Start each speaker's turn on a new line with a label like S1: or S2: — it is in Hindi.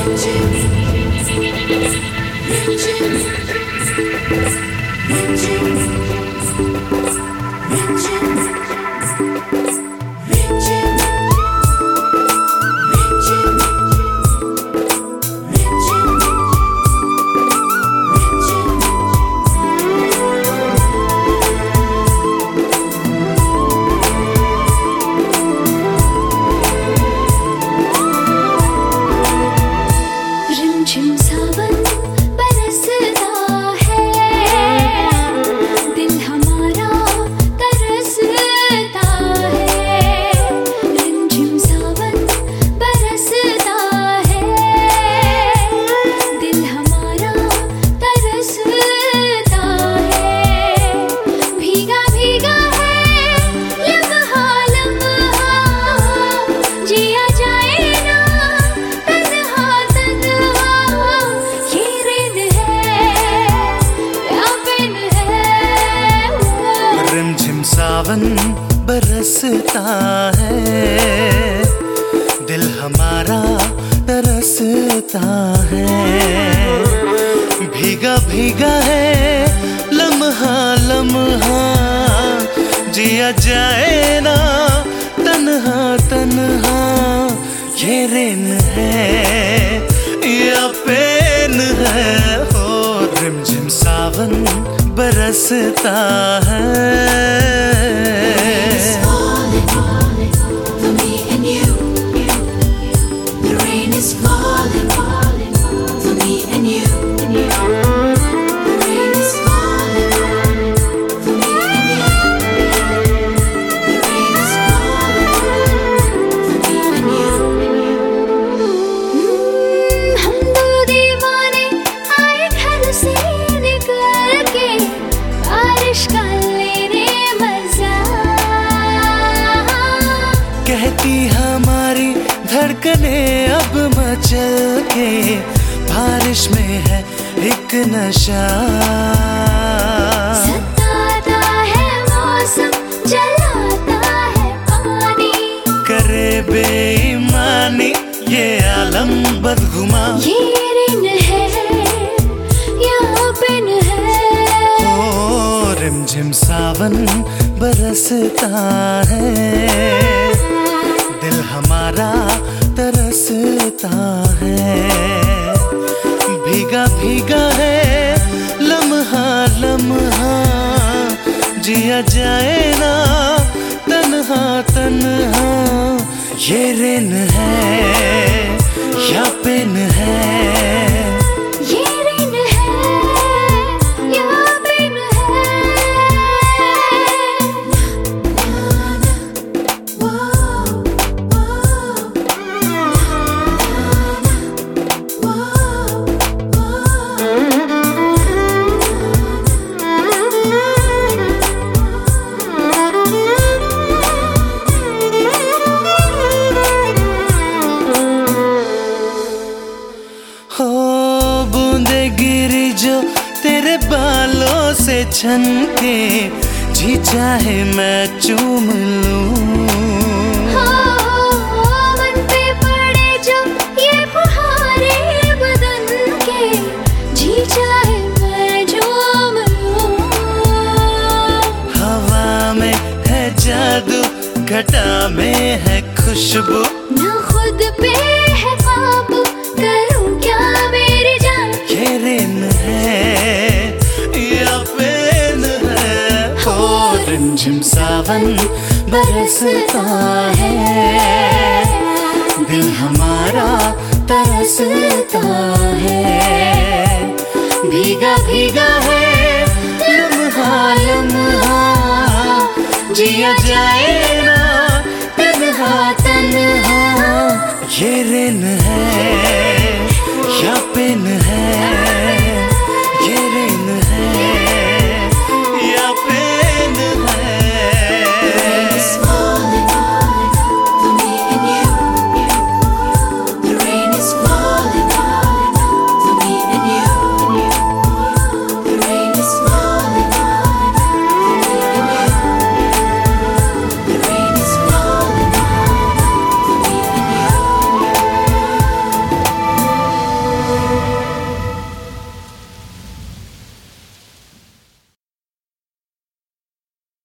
S1: सावन बरसता है, दिल हमारा तरसता है। भीगा भीगा है लम्हा लम्हा, जिया जाए ना तन्हा तन्हा। ये रेन है या पेन है, हो रिमझिम सावन बरसता है। कहती हमारी धड़कने अब मचल के, बारिश में है एक नशा।
S2: सताता है मौसम, जलाता है पानी,
S1: करे बेईमानी ये आलम बदगुमा।
S2: ये रिन है या पिन है,
S1: ओ रिमझिम सावन बरसता है, दिल हमारा तरसता है। भीगा भीगा है लम्हा लम्हा, जिया जाए ना तन्हा तन्हा। ये रेन है या पेन है,
S2: ये रिन है या पिन है।
S1: बूंदे गिरी जो तेरे बालों से छन के, जी चाहे मैं चूम लूं।
S2: मन पे पड़े जो ये फुहारे बदन के, जी चाहे मैं झूम लूं।
S1: हवा में है जादू, घटा में है खुशबू,
S2: न खुद पे है काबू, करूं क्या मेरी जान।
S1: ये रेन है या पेन है, हो रिमझिम सावन बरसता है, दिल हमारा तरसता है। भीगा भीगा है लम्हा लम्हा, जिया जाए ना तन्हा तन्हा। ये रेन है या पेन है,